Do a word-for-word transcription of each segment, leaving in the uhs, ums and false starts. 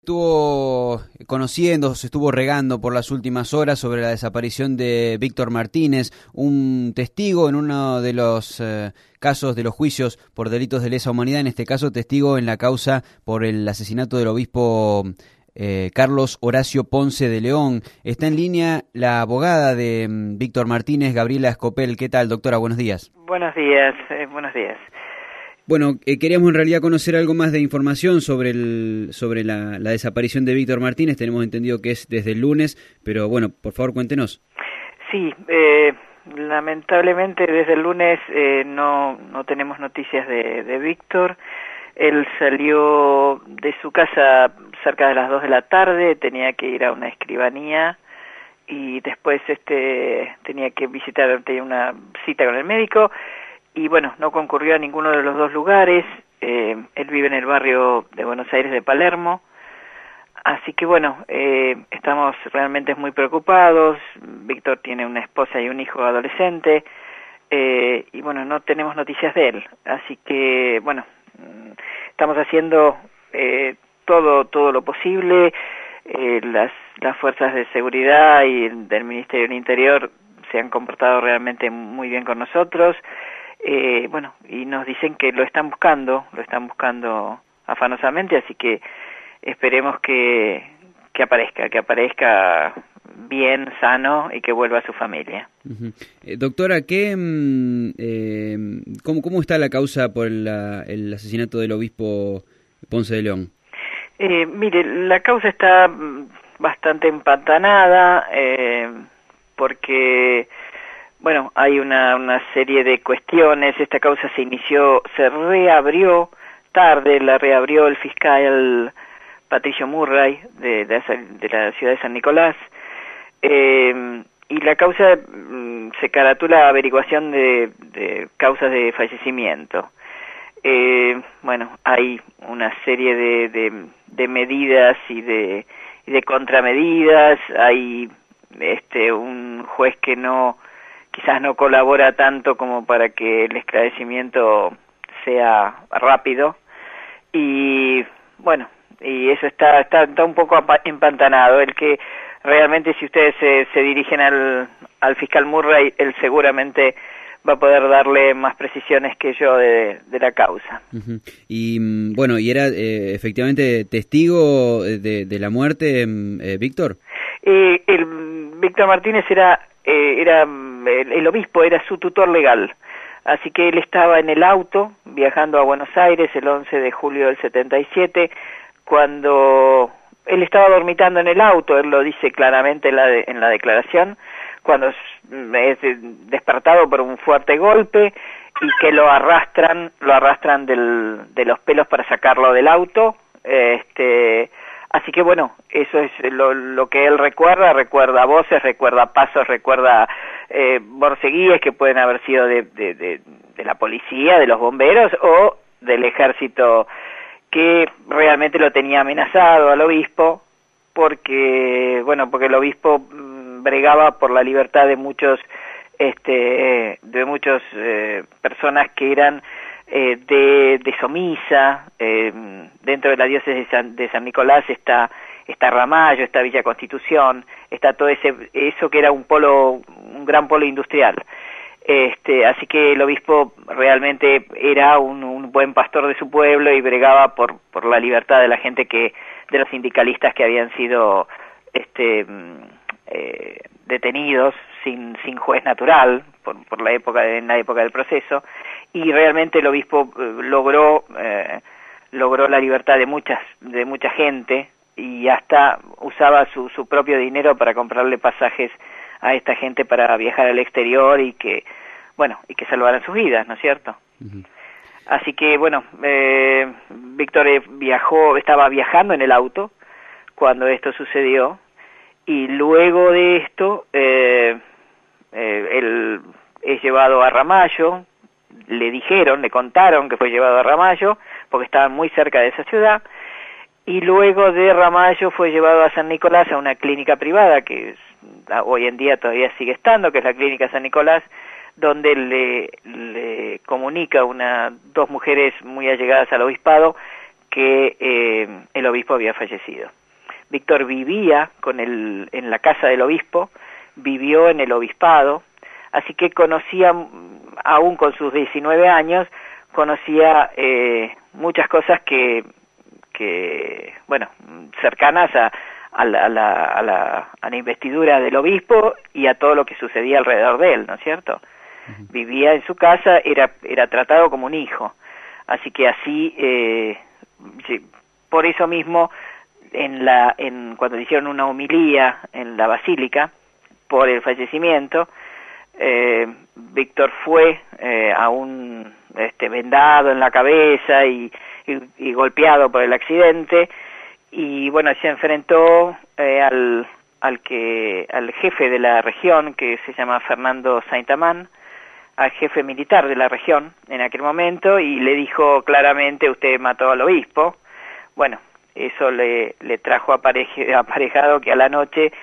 Estuvo conociendo, se estuvo regando por las últimas horas sobre la desaparición de Víctor Martínez, un testigo en uno de los eh, casos de los juicios por delitos de lesa humanidad, en este caso testigo en la causa por el asesinato del obispo eh, Carlos Horacio Ponce de León. Está en línea la abogada de um, Víctor Martínez, Gabriela Escopel. ¿Qué tal, doctora? Buenos días. Buenos días, eh, buenos días. Bueno, eh, queríamos en realidad conocer algo más de información sobre el sobre la, la desaparición de Víctor Martínez. Tenemos entendido que es desde el lunes, pero bueno, por favor, cuéntenos. Sí, eh, lamentablemente desde el lunes eh, no, no tenemos noticias de, de Víctor. Él salió de su casa cerca de las dos de la tarde, tenía que ir a una escribanía y después este tenía que visitar, tenía una cita con el médico. Y bueno, no concurrió a ninguno de los dos lugares. Eh, él vive en el barrio de Buenos Aires de Palermo. Así que bueno, eh, estamos realmente muy preocupados. Víctor tiene una esposa y un hijo adolescente. Eh, y bueno, no tenemos noticias de él. Así que bueno, estamos haciendo eh, todo, todo lo posible. Eh, las, las fuerzas de seguridad y del Ministerio del Interior se han comportado realmente muy bien con nosotros. Eh, bueno, y nos dicen que lo están buscando, lo están buscando afanosamente, así que esperemos que, que aparezca, que aparezca bien, sano y que vuelva a su familia. Uh-huh. eh, doctora, ¿qué, eh, cómo, ¿cómo está la causa por la, el asesinato del obispo Ponce de León? Eh, mire, la causa está bastante empantanada, eh, porque... Bueno, hay una, una serie de cuestiones. Esta causa se inició, se reabrió tarde, la reabrió el fiscal Patricio Murray de, de, de la ciudad de San Nicolás, eh, y la causa mm, se caratula averiguación de, de causas de fallecimiento. Eh, bueno, hay una serie de, de, de medidas y de, y de contramedidas. Hay este un juez que no... quizás no colabora tanto como para que el esclarecimiento sea rápido, y bueno, y eso está, está, está un poco empantanado. El que realmente, si ustedes se, se dirigen al, al fiscal Murray, él seguramente va a poder darle más precisiones que yo de, de la causa. Uh-huh. Y bueno, ¿y era eh, efectivamente testigo de, de la muerte, eh, Víctor? Eh, el Víctor Martínez era, eh, era el, el obispo, era su tutor legal, así que él estaba en el auto viajando a Buenos Aires el once de julio del setenta y siete, cuando él estaba dormitando en el auto. Él lo dice claramente en la, de, en la declaración, cuando es, es despertado por un fuerte golpe y que lo arrastran, lo arrastran del, de los pelos para sacarlo del auto. Este, así que bueno, eso es lo, lo que él recuerda, recuerda voces, recuerda pasos, recuerda eh, borceguíes que pueden haber sido de, de, de, de la policía, de los bomberos o del ejército, que realmente lo tenía amenazado al obispo, porque bueno, porque el obispo mmm, bregaba por la libertad de muchos, este, de muchas eh, personas que eran eh, de, de Somisa. Eh, dentro de la diócesis de San, de San Nicolás está está Ramallo, está Villa Constitución, está todo ese eso que era un polo, un gran polo industrial. Este, así que el obispo realmente era un, un buen pastor de su pueblo y bregaba por por la libertad de la gente, que de los sindicalistas que habían sido este eh, detenidos sin sin juez natural por por la época en la época del proceso, y realmente el obispo eh, logró eh, logró la libertad de muchas de mucha gente, y hasta usaba su su propio dinero para comprarle pasajes a esta gente para viajar al exterior y que, bueno, y que salvaran sus vidas, ¿no es cierto? Uh-huh. Así que, bueno, eh, Víctor viajó, estaba viajando en el auto cuando esto sucedió, y luego de esto, eh, eh, él es llevado a Ramallo. Le dijeron, le contaron que fue llevado a Ramallo, porque estaban muy cerca de esa ciudad, y luego de Ramallo fue llevado a San Nicolás, a una clínica privada que es, hoy en día todavía sigue estando, que es la Clínica San Nicolás, donde le, le comunica una dos mujeres muy allegadas al obispado que eh, el obispo había fallecido. Víctor vivía con el, en la casa del obispo, vivió en el obispado, así que conocía, aún con sus diecinueve años, conocía eh, muchas cosas que, que, bueno, cercanas a, a, la, a, la, a, la, a la investidura del obispo y a todo lo que sucedía alrededor de él, ¿no es cierto? Uh-huh. Vivía en su casa, era, era tratado como un hijo, así que así, eh, sí, por eso mismo, en la, en, cuando hicieron una homilía en la basílica por el fallecimiento, eh, Víctor fue eh, aún este, vendado en la cabeza y, y, y golpeado por el accidente, y bueno, se enfrentó eh, al, al, que, al jefe de la región, que se llama Fernando Saint-Amand, al jefe militar de la región en aquel momento, y le dijo claramente: usted mató al obispo. Bueno, eso le, le trajo apareje, aparejado que a la noche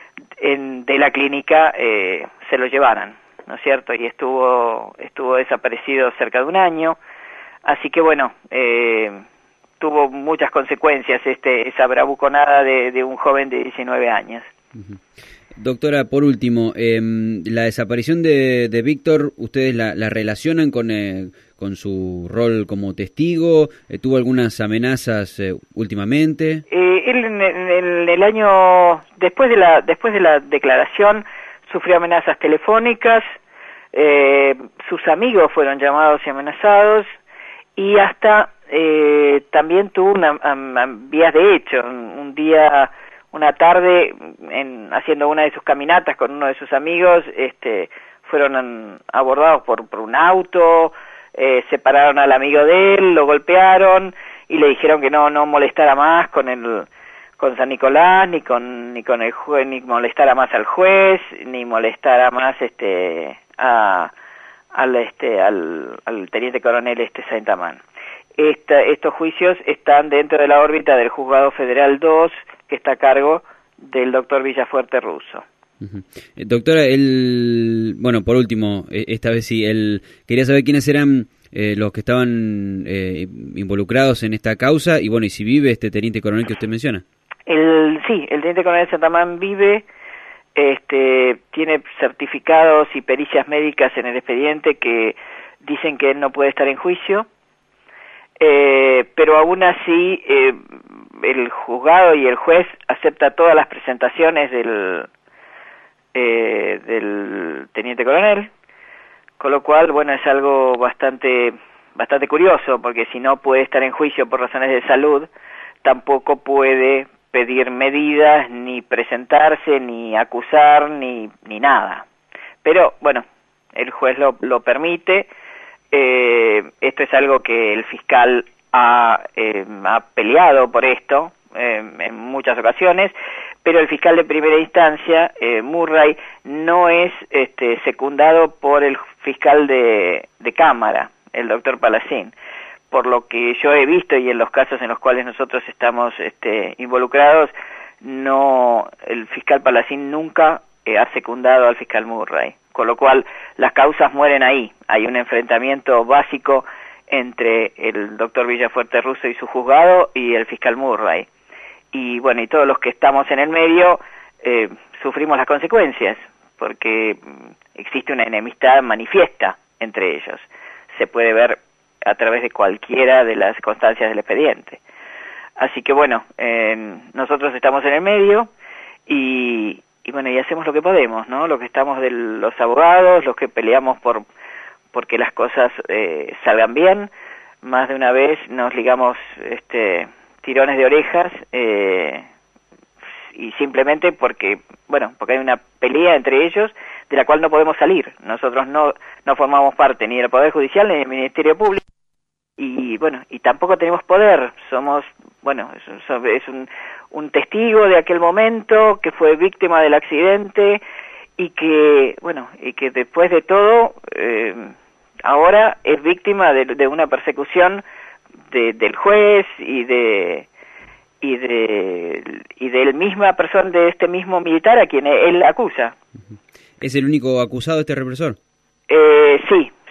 en, de la clínica eh, se lo llevaran, ¿no es cierto? Y estuvo estuvo desaparecido cerca de un año, así que bueno, eh, tuvo muchas consecuencias este esa bravuconada de, de un joven de diecinueve años. Uh-huh. Doctora, por último, eh, la desaparición de, de Víctor, ¿ustedes la, la relacionan con, eh, con su rol como testigo? Eh, ¿Tuvo algunas amenazas eh, últimamente? Eh, él en, en, en el año, después de la después de la declaración, sufrió amenazas telefónicas, eh, sus amigos fueron llamados y amenazados, y hasta eh, también tuvo una, um, vías de hecho, un, un día... Una tarde, en, haciendo una de sus caminatas con uno de sus amigos, este, fueron abordados por, por un auto, eh, separaron al amigo de él, lo golpearon y le dijeron que no no molestara más con el con San Nicolás, ni con ni con el juez, ni molestara más al juez, ni molestara más este a al este al, al teniente coronel este Saint-Amand. Esta, estos juicios están dentro de la órbita del Juzgado Federal dos, que está a cargo del doctor Villafuerte Russo. Uh-huh. Eh, doctora, el, bueno, por último, eh, esta vez sí, el, quería saber quiénes eran eh, los que estaban eh, involucrados en esta causa, y bueno, y si vive este teniente coronel que usted menciona. El, sí, el teniente coronel Saint-Amand vive, este, tiene certificados y pericias médicas en el expediente que dicen que él no puede estar en juicio, eh, pero aún así eh, el juzgado y el juez acepta todas las presentaciones del eh, del teniente coronel, con lo cual, bueno, es algo bastante bastante curioso, porque si no puede estar en juicio por razones de salud, tampoco puede pedir medidas, ni presentarse, ni acusar, ni ni nada. Pero, bueno, el juez lo, lo permite. Eh, esto es algo que el fiscal ha, eh, ha peleado por esto eh, en muchas ocasiones, pero el fiscal de primera instancia, eh, Murray, no es este, secundado por el fiscal de, de Cámara, el doctor Palacín. Por lo que yo he visto y en los casos en los cuales nosotros estamos este, involucrados, no, el fiscal Palacín nunca eh, ha secundado al fiscal Murray, con lo cual las causas mueren ahí. Hay un enfrentamiento básico entre el doctor Villafuerte Russo y su juzgado y el fiscal Murray. Y bueno, y todos los que estamos en el medio eh, sufrimos las consecuencias, porque existe una enemistad manifiesta entre ellos. Se puede ver a través de cualquiera de las constancias del expediente. Así que bueno, eh, nosotros estamos en el medio y, y bueno, y hacemos lo que podemos, ¿no? Los que estamos de los abogados, los que peleamos por porque las cosas eh, salgan bien. Más de una vez nos ligamos este tirones de orejas eh, y simplemente porque, bueno, porque hay una pelea entre ellos de la cual no podemos salir. Nosotros no no formamos parte ni del Poder Judicial ni del Ministerio Público. Y bueno, y tampoco tenemos poder, somos, bueno, es, es un, un testigo de aquel momento que fue víctima del accidente y que, bueno, y que después de todo, eh, ahora es víctima de, de una persecución de, del juez y de y de y de la misma persona, de este mismo militar a quien él acusa. ¿Es el único acusado este represor? Eh, sí,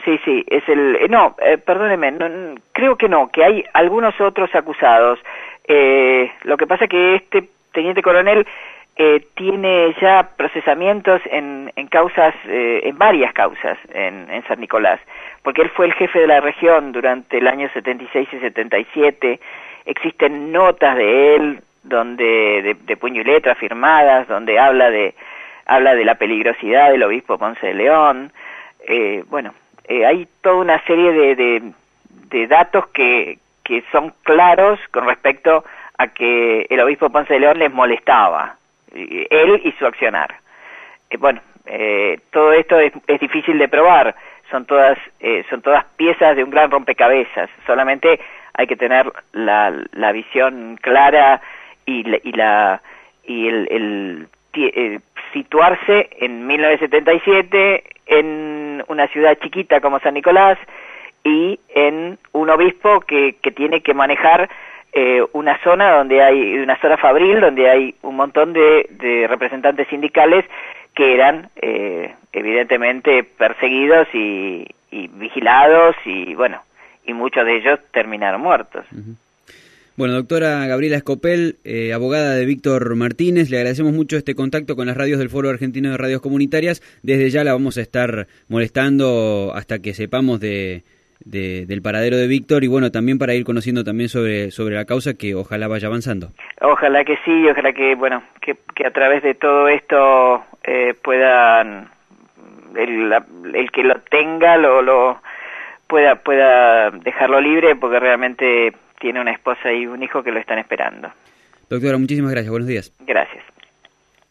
sí, sí, es el... Eh, no, eh, perdóneme, no, creo que no, que hay algunos otros acusados. Eh, lo que pasa que este teniente coronel eh, tiene ya procesamientos en, en causas, eh, en varias causas en, en San Nicolás, porque él fue el jefe de la región durante el año setenta y seis y setenta y siete, existen notas de él donde de, de puño y letra firmadas, donde habla de habla de la peligrosidad del obispo Ponce de León. Eh, bueno, eh, hay toda una serie de, de, de datos que, que son claros con respecto a que el obispo Ponce de León les molestaba, él y su accionar. Eh, bueno, eh, todo esto es, es difícil de probar, son todas eh, son todas piezas de un gran rompecabezas, solamente hay que tener la, la visión clara y la, y, la, y el, el, el situarse en mil novecientos setenta y siete en una ciudad chiquita como San Nicolás y en un obispo que, que tiene que manejar eh, una zona donde hay una zona fabril donde hay un montón de, de representantes sindicales que eran eh, evidentemente perseguidos y, y vigilados y bueno, y muchos de ellos terminaron muertos. Uh-huh. Bueno, doctora Gabriela Escopel, eh, abogada de Víctor Martínez, le agradecemos mucho este contacto con las radios del Foro Argentino de Radios Comunitarias. Desde ya la vamos a estar molestando hasta que sepamos de, de, del paradero de Víctor y bueno, también para ir conociendo también sobre, sobre la causa que ojalá vaya avanzando. Ojalá que sí, ojalá que, bueno, que, que a través de todo esto eh, puedan, el, el que lo tenga, lo, lo pueda, pueda dejarlo libre porque realmente tiene una esposa y un hijo que lo están esperando. Doctora, muchísimas gracias. Buenos días. Gracias.